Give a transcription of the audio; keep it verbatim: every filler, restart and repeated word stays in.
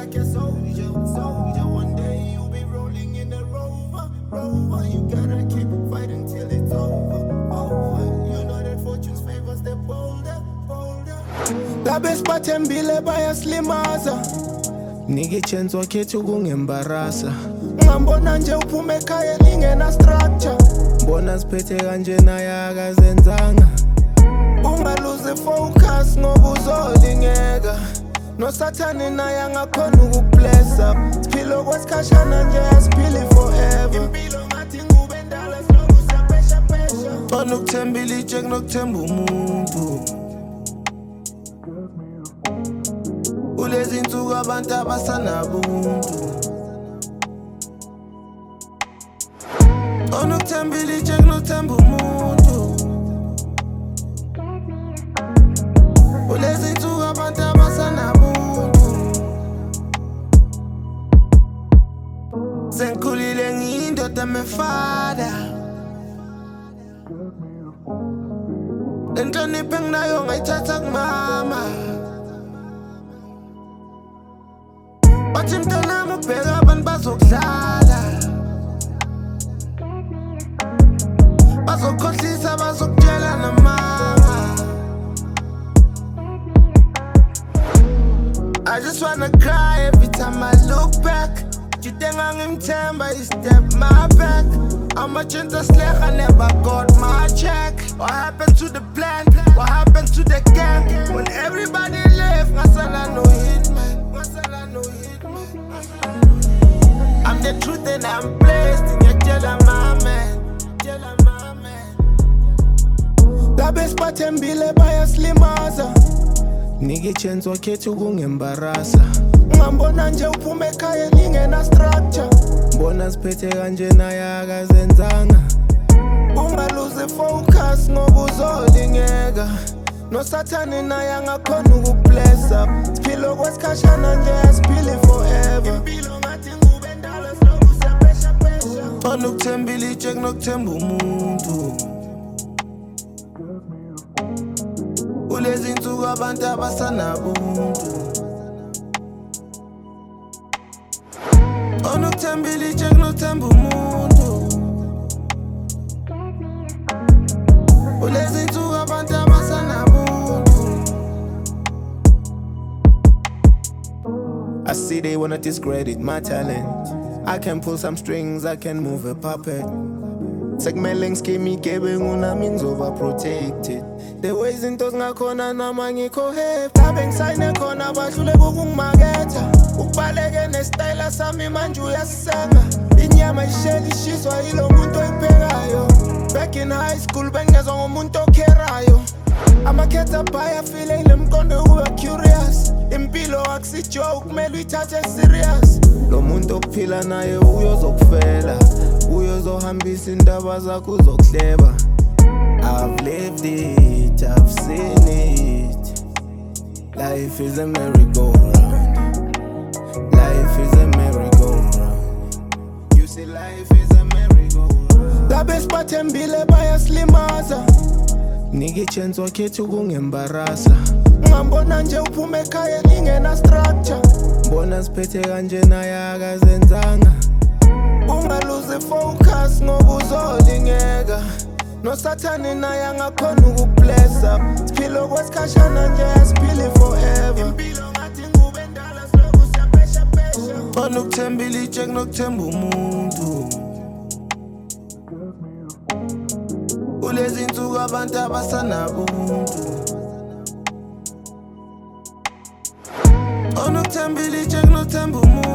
like a soldier, soldier. One day you'll be rolling in a rover, rover. You gotta keep fighting till it's over, over. You know that fortune's favors the bolder, bolder. Labe sibathembile bayasilimaza, nike chance wakhetha ukungembarasa. Ngambona nje uphuma ekhaya lingena structure, mbona siphethe kanje naye akazenzanga. Ungaluze focus ngoba uzolingeka, nosathane naye angakhona ukublessa. Siphila kwesikhashana nje asiphili forever. Impilo ngathi ngube endala siloku siyaphesha phesha. Khona ukuthemba ilitshe kunokuthemba umuntu. Kulezi nsuku abantu abasanabuntu. Khona ukuthemba ilitshe kunokuthemba umuntu. Kulezi nsuku abantu abasanabuntu. Sengikhulile ngiyindoda mefada, lenhlonipho enginayo ngayithatha kumama. Bathi mntanami ubheka abantu bazokudlala, bazokukhohlisa bazokutshela namama. I just wanna cry every time I look back. Jitenga ngimthemba, he stepped my back. I'm a gentle slack, I never got my check. What happened to the plan? What happened to the gang? When everybody left, ngasala no hitman, ngasala no hitman. I'm the truth and I'm blessed, ngiyatshela my man, tshela my man. Labe sibathembile bayasilimaza, nike chance wakhetha ukungembarasa. Ngambona nje uphuma ekhaya lingena structure, mbona siphethe kanje naye akazenzanga. Ungaluze focus ngoba uzolingeka, nosathane naye angakhona ukublessa. Siphila kwesikhashana nje asiphili forever. Impilo ngathi ngube endala siloku siyaphesha phesha. Khona ukuthemba ilitshe kunokuthemba umuntu. Kulezi nsuku abantu abasanabuntu. Khona ukuthemba ilitshe kunokuthemba umuntu. Kulezi nsuku abantu abasanabuntu. I see they wanna discredit my talent. I can pull some strings, I can move a puppet. Sekumele ngiskeme igebe ngunami ngizoba protected. The ways into ngakhona nama ngikho happy. Labe ngisayine khona bahluleka ukungimaketha. Ukubaleke nestyle sami manje uyasisanga. Inyama isheli ishiswa yilo muntu oyiphekayo. Back in high school bengezwa ngomuntu okherayo. Amakhetha bhaya file ile mqondo uba curious. Impilo akusijoke kumele uyithathe serious. Lo muntu okuphila naye uyozokufela, uyozohambisa indaba zakho uzokuhleba. I've lived it, I've seen it. Life is a merry-go-round. Life is a merry-go-round. You see, life is a merry-go-round. Labe sibathembile bayasilimaza, nike chance wakhetha ukungembarasa. Ngambona nje uphuma ekhaya lingena structure, mbona siphethe kanje naye akazenzanga. Ungaluze focus ngoba uzolingeka, nosathane naye angakhona ukublessa. Siphila kwesikhashana nje asiphili forever. Impilo ngathi ngube endala siloku siyaphesha phesha. Khona ukuthemba ilitshe kunokuthemba umuntu. Kulezi nsuku abantu abasanabuntu. Khona ukuthemba ilitshe kunokuthemba umuntu.